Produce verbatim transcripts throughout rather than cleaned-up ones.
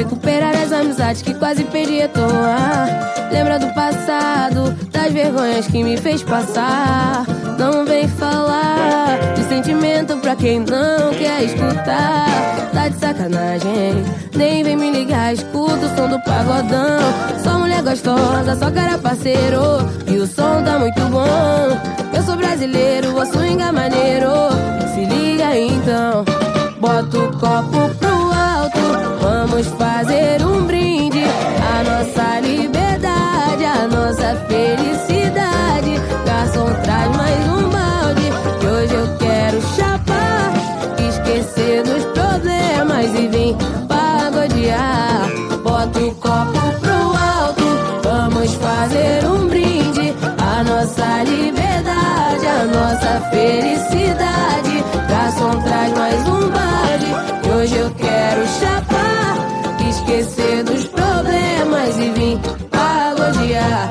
recuperar as amizades que quase perdi à toa. Lembra do passado, das vergonhas que me fez passar. Não vem falar de sentimento pra quem não quer escutar. Tá de sacanagem, nem vem me ligar, escuta o som do pagodão. Só mulher gostosa, só cara parceiro, e o som tá muito bom. Eu sou brasileiro, vou swingar maneiro. Se liga então, bota o copo pro alto, vamos fazer um brinde. A nossa liberdade, a nossa felicidade. Garçom, traz mais um balde, que hoje eu quero chapar, esquecer dos problemas e vir pagodear. Bota o copo pro alto, vamos fazer um brinde. A nossa liberdade, a nossa felicidade. Garçom, traz mais um balde, que hoje eu quero chapar, esquecer dos problemas e vir pagodear.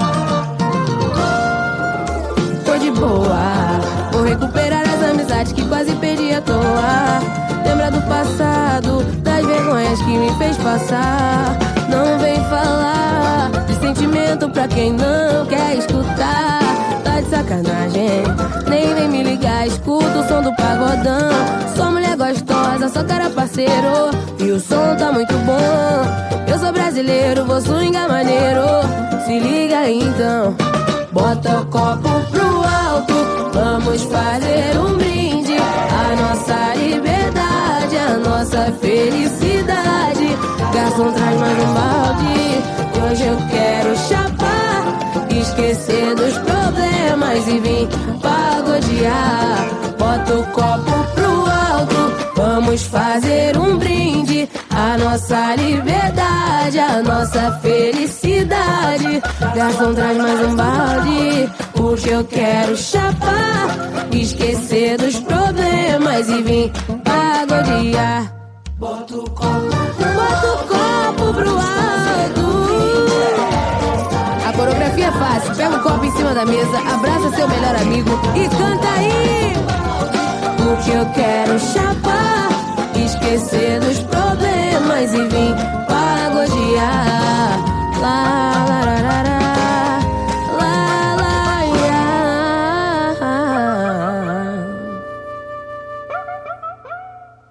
Tô de boa, vou recuperar as amizades que quase perdi à toa. Lembra do passado, das vergonhas que me fez passar. Não vem falar de sentimento pra quem não quer escutar. Tá de sacanagem, nem vem me ligar, escuta o som do pagodão. Sou mulher gostosa, sou cara parceiro, e o som tá muito bom. Eu sou brasileiro, vou swingar maneiro. Se liga então, bota o copo pro alto, vamos fazer um brinde. A nossa liberdade, a nossa felicidade. Garçom, traz mais um balde, hoje eu quero chapar, esquecer dos problemas e vir pagodear. Bota o copo pro alto, vamos fazer um brinde. A nossa liberdade, a nossa felicidade. Garçom, traz mais um balde, porque eu quero chapar, esquecer dos problemas e vir pagodear. Bota o copo, bota o copo pro alto. A coreografia é fácil, pega o copo em cima da mesa, abraça seu melhor amigo e canta aí. Porque eu quero chapar, esquecer dos problemas e vir